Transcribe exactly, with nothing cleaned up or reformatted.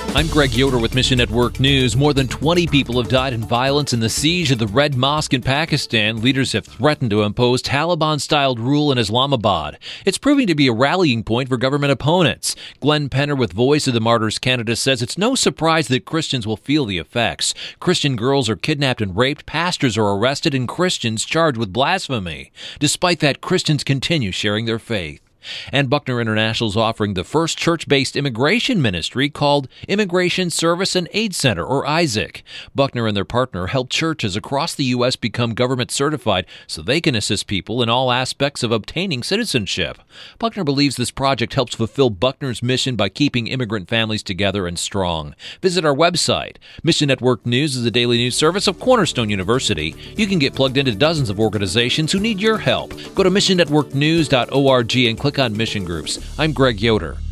I'm Greg Yoder with Mission Network News. More than twenty people have died in violence in the siege of the Red Mosque in Pakistan. Leaders have threatened to impose Taliban-styled rule in Islamabad. It's proving to be a rallying point for government opponents. Glenn Penner with Voice of the Martyrs Canada says it's no surprise that Christians will feel the effects. Christian girls are kidnapped and raped, pastors are arrested, and Christians charged with blasphemy. Despite that, Christians continue sharing their faith. And Buckner International is offering the first church-based immigration ministry called Immigration Service and Aid Center, or ISAC. Buckner and their partner help churches across the U S become government certified so they can assist people in all aspects of obtaining citizenship. Buckner believes this project helps fulfill Buckner's mission by keeping immigrant families together and strong. Visit our website. Mission Network News is a daily news service of Cornerstone University. You can get plugged into dozens of organizations who need your help. Go to mission network news dot org and click on Mission Groups. I'm Greg Yoder.